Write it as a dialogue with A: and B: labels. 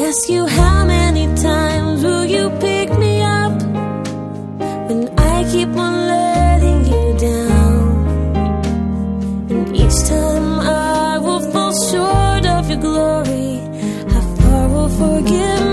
A: ask you, how many times will you pick me up when I keep on letting you down? And each time I will fall short of your glory. How far will forgiveness